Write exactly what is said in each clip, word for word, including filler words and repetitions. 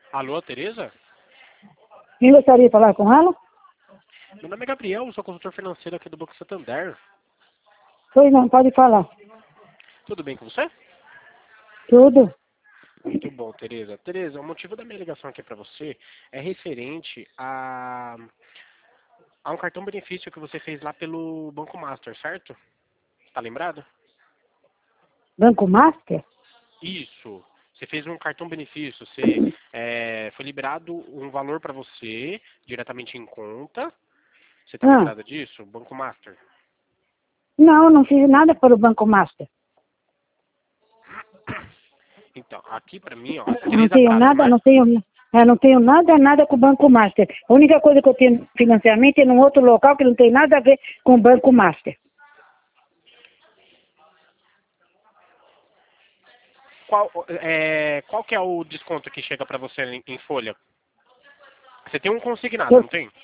Alô, Tereza? Quem gostaria de falar com ela? Meu nome é Gabriel, sou consultor financeiro aqui do Banco Santander. Pois não, pode falar. Tudo bem com você? Tudo? Muito bom, Tereza. Tereza, o motivo da minha ligação aqui para você é referente a, a um cartão benefício que você fez lá pelo Banco Master, certo? Tá lembrado? Banco Master? Isso. Você fez um cartão benefício. Você é, foi liberado um valor para você diretamente em conta. Você tá Ah, lembrada disso? Banco Master. não, não fiz nada para o Banco Master. Então, aqui para mim, ó, Eu não Tereza tenho Prado, nada, né? não tenho, eu não tenho nada, nada com o Banco Master. A única coisa que eu tenho de financiamento é num outro local que não tem nada a ver com o Banco Master. Qual, é, qual que é o desconto que chega para você em, em folha? Você tem um consignado, Eu, não tem?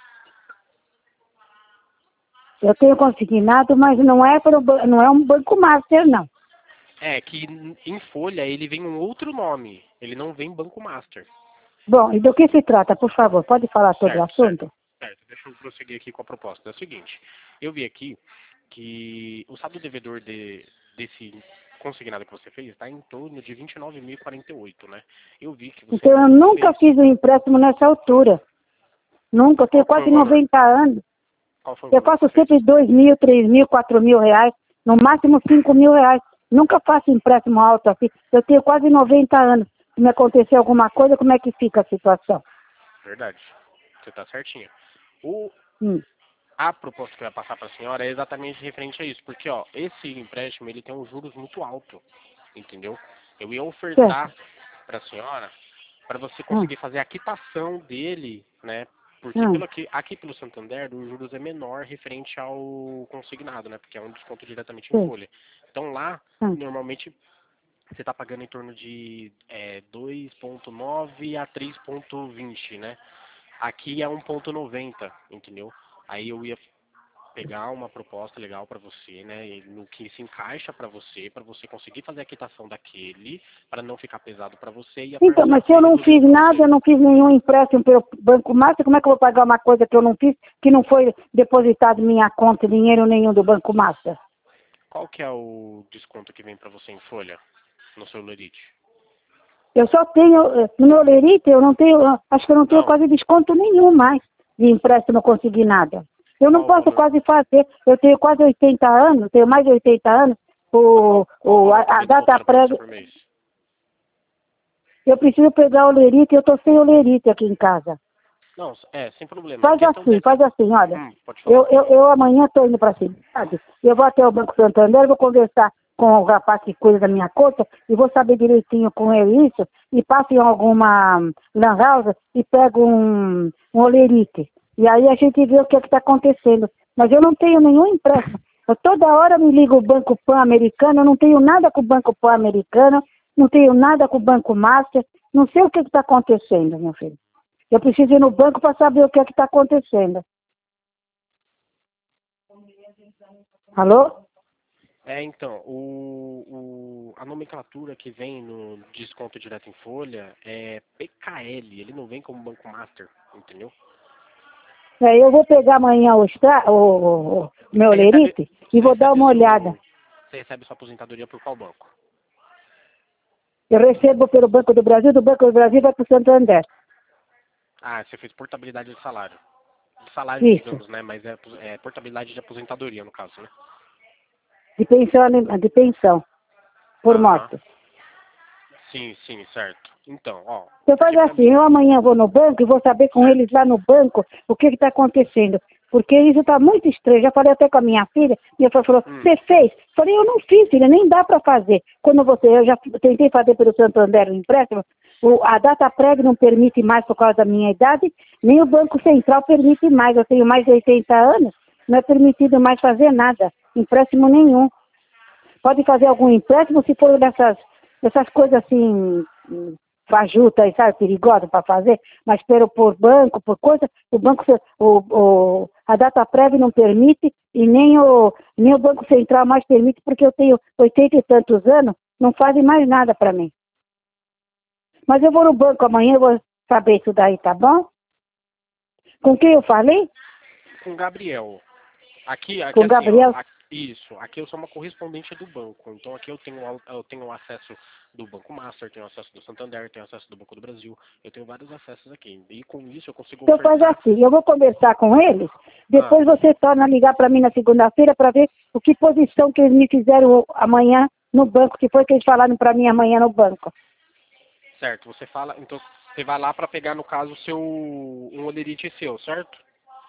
eu tenho consignado, mas não é, para o, ba- não é um Banco Master, não. É, que em folha ele vem um outro nome. Ele não vem Banco Master. Bom, e do que se trata, por favor? Pode falar sobre o Certo, certo. assunto? Certo, deixa eu prosseguir aqui com a proposta. É o seguinte, eu vi aqui que o saldo devedor de, desse consignado que você fez está em torno de vinte e nove mil e quarenta e oito, né? Eu vi que você Então, eu não nunca fez... fiz um empréstimo nessa altura. Nunca, eu tenho Qual que foi quase o valor? noventa anos. Qual foi o Eu valor que faço você fez? sempre dois mil, três mil, quatro mil reais, no máximo cinco mil reais. Nunca faço empréstimo alto assim. Eu tenho quase noventa anos. Se me acontecer alguma coisa, como é que fica a situação? Verdade. Você está certinho. O, Hum, a proposta que eu ia passar para a senhora é exatamente referente a isso, porque ó, esse empréstimo ele tem um juros muito alto, entendeu? Eu ia certo. ofertar para a senhora para você Hum, conseguir fazer a quitação dele, né? Porque hum, pelo aqui, aqui pelo Santander os juros é menor referente ao consignado, né? Porque é um desconto diretamente em sim, folha. Então lá hum. normalmente você está pagando em torno de é, dois vírgula nove a três vírgula vinte, né? Aqui é um vírgula noventa, entendeu? Aí eu ia pegar uma proposta legal para você, né? e No que se encaixa para você, para você conseguir fazer a quitação daquele, para não ficar pesado para você e a Então, parcela mas se ser eu não reduzida fiz para nada, você. eu não fiz nenhum empréstimo pelo Banco Master, como é que eu vou pagar uma coisa que eu não fiz, que não foi depositado em minha conta, dinheiro nenhum do Banco Master? Qual que é o desconto que vem para você em folha no seu Lerite? Eu só tenho, eh, no meu Lerite, eu não tenho, eu acho que eu não tenho Não. quase desconto nenhum mais de empréstimo consignado. Eu não Qual o posso valor? quase fazer, eu tenho quase oitenta anos, tenho mais de oitenta anos, o, Qual o o, a, valor que a vem data descontado para você prévia, por mês? eu preciso pegar o Lerite, eu estou sem o Lerite aqui em casa. Não, é, sem problema. A Faz questão assim, desse... faz assim, olha, Hum, pode falar. eu, eu, eu amanhã estou indo para a cidade, eu vou até o Banco Santander, vou conversar com o rapaz que cuida da minha conta e vou saber direitinho com ele isso e passo em alguma lan house e pego um, um olerite. E aí a gente vê o que é está acontecendo. Mas eu não tenho nenhum empréstimo. Eu toda hora me ligo o Banco Pan-Americano, eu não tenho nada com o Banco Pan-Americano, não tenho nada com o Banco Master, não sei o que está acontecendo, meu filho. Eu preciso ir no banco para saber o que é que está acontecendo. Alô? É, então, o, o, a nomenclatura que vem no desconto direto em folha é P K L, ele não vem como Banco Master, entendeu? É, eu vou pegar amanhã o, extra, o, o, o meu Você recebe, lerite e você vou dar recebe, o uma olhada. seu, você recebe sua aposentadoria por qual banco? Eu recebo pelo Banco do Brasil, do Banco do Brasil vai para o Santander. Ah, você fez portabilidade de salário. De salário, Isso. digamos, né? Mas é, é portabilidade de aposentadoria, no caso, né? De pensão, de pensão por Aham. morte. Sim, sim, certo. Então, ó, Então faz porque pra assim, mim, eu amanhã vou no banco e vou saber com certo. eles lá no banco o que está acontecendo. Porque isso está muito estranho. Já falei até com a minha filha, minha filha falou, Hum, você fez? Falei, eu não fiz, filha, nem dá para fazer. Quando você, eu já tentei fazer pelo Santander o empréstimo, o, a data prévia não permite mais por causa da minha idade, nem o Banco Central permite mais. Eu tenho mais de oitenta anos, não é permitido mais fazer nada, empréstimo nenhum. Pode fazer algum empréstimo se for dessas, dessas coisas assim, hum, fajutas, sabe, perigosas para fazer, mas pelo, por banco, por coisa, o banco, o, o, a data prévia não permite e nem o, nem o Banco Central mais permite, porque eu tenho oitenta e tantos anos, não fazem mais nada para mim. Mas eu vou no banco amanhã, eu vou saber isso daí, tá bom? Com quem eu falei? Com o Gabriel. Aqui, aqui Com o assim, Gabriel? ó, aqui- isso, aqui eu sou uma correspondente do banco, então aqui eu tenho, al- eu tenho acesso do Banco Master, tenho acesso do Santander, tenho acesso do Banco do Brasil, eu tenho vários acessos aqui, e com isso eu consigo Então faz ofertar... assim, eu vou conversar com eles, Ah, depois você torna a ligar para mim na segunda-feira para ver o que posição que eles me fizeram amanhã no banco, que foi que eles falaram para mim amanhã no banco. certo, você fala, então você vai lá para pegar, no caso, seu, um olerite seu, certo?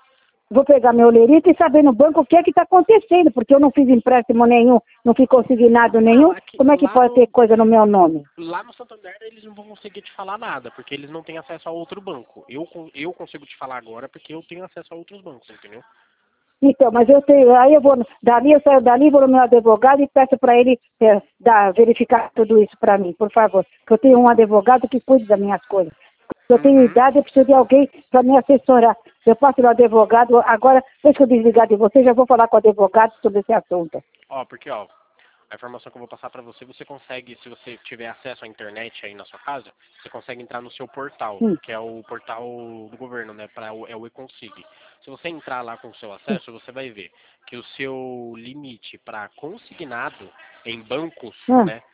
Vou pegar meu lerito e saber no banco o que é que está acontecendo, porque eu não fiz empréstimo nenhum, não fui consignado Não, nenhum, aqui, como é que lá pode ter no, coisa no meu nome? lá no Santander eles não vão conseguir te falar nada, porque eles não têm acesso a outro banco. Eu, con- eu consigo te falar agora porque eu tenho acesso a outros bancos, entendeu? Então, mas eu tenho, aí eu vou, dali eu saio dali, vou no meu advogado e peço para ele é, dar, verificar tudo isso para mim, por favor. Que eu tenho um advogado que cuide das minhas coisas. Eu tenho Uhum. idade, eu preciso de alguém para me assessorar. Eu passo no advogado, agora, depois que eu desligar de você, já vou falar com o advogado sobre esse assunto. Ó, porque, ó, a informação que eu vou passar pra você, você consegue, se você tiver acesso à internet aí na sua casa, você consegue entrar no seu portal, Hum, que é o portal do governo, né, para o, é o eConsig. Se você entrar lá com o seu acesso, você vai ver que o seu limite para consignado em bancos, hum. né,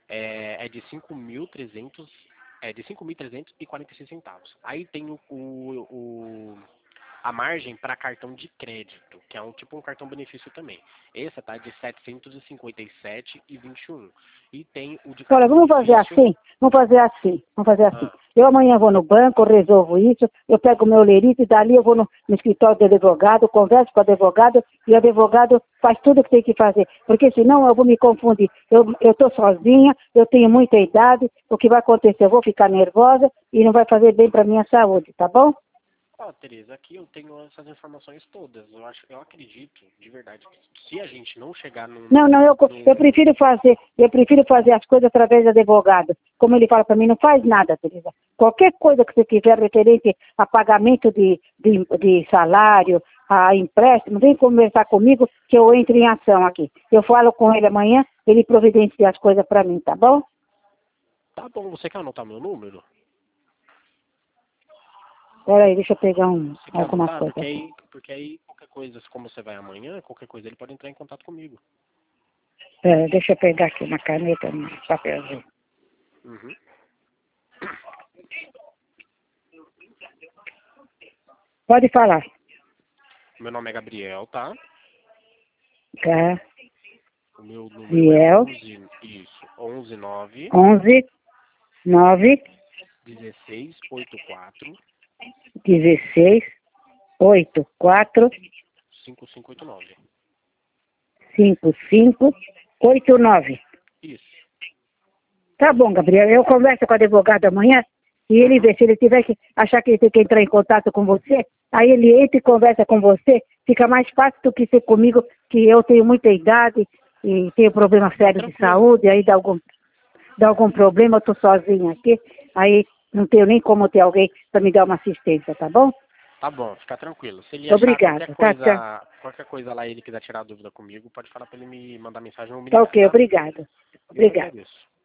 é, é de cinco mil e trezentos é de cinco mil trezentos e quarenta e seis centavos. Aí tem o, o, o- a margem para cartão de crédito, que é um tipo um cartão benefício também. Esse tá de setecentos e cinquenta e sete e vinte e um. E tem o de Olha, cartão vamos fazer benefício. assim, vamos fazer assim, vamos fazer assim. Ah, Eu amanhã vou no banco, resolvo isso, eu pego o meu lerito e dali eu vou no, no escritório do advogado, converso com o advogado e o advogado faz tudo o que tem que fazer. Porque senão eu vou me confundir. Eu estou sozinha, eu tenho muita idade, o que vai acontecer? Eu vou ficar nervosa e não vai fazer bem para minha saúde, tá bom? ó, Tereza, aqui eu tenho essas informações todas. Eu acho, eu acredito, de verdade, que se a gente não chegar num, Não, não, eu, co- eu num prefiro fazer, eu prefiro fazer as coisas através do advogado. Como ele fala para mim, não faz nada, Teresa. Qualquer coisa que você tiver referente a pagamento de, de, de salário, a empréstimo, vem conversar comigo que eu entro em ação aqui. Eu falo com ele amanhã, ele providencia as coisas para mim, tá bom? tá bom, você quer anotar meu número? Peraí, deixa eu pegar um, Você quer alguma anotar? coisa Porque aqui. aí, porque aí qualquer coisa, como você vai amanhã, qualquer coisa ele pode entrar em contato comigo. Peraí, deixa eu pegar aqui uma caneta, um papelzinho. Uhum. Pode falar. Meu nome é Gabriel, tá? Tá? O meu número é Biel, onze isso, onze nove onze, nove, dezesseis oitenta e quatro dezesseis, oito, quatro, cinco cinco oito nove. cinco, cinco, oito, nove. Isso. Tá bom, Gabriel. Eu converso com o advogado amanhã e ele Uhum. vê se ele tiver que achar que ele tem que entrar em contato com você. Aí ele entra e conversa com você. Fica mais fácil do que ser comigo, que eu tenho muita idade e tenho problemas sérios de Tranquilo. saúde. Aí dá algum, dá algum problema, eu tô sozinha aqui. Aí não tenho nem como ter alguém para me dar uma assistência, tá bom? Tá bom, fica tranquilo. Se ele achar Obrigada. qualquer Tá, tá, coisa, qualquer coisa lá e ele quiser tirar dúvida comigo, pode falar pra ele me mandar mensagem ou me tá ligar, ok, tá? obrigada. Eu que Obrigada. agradeço.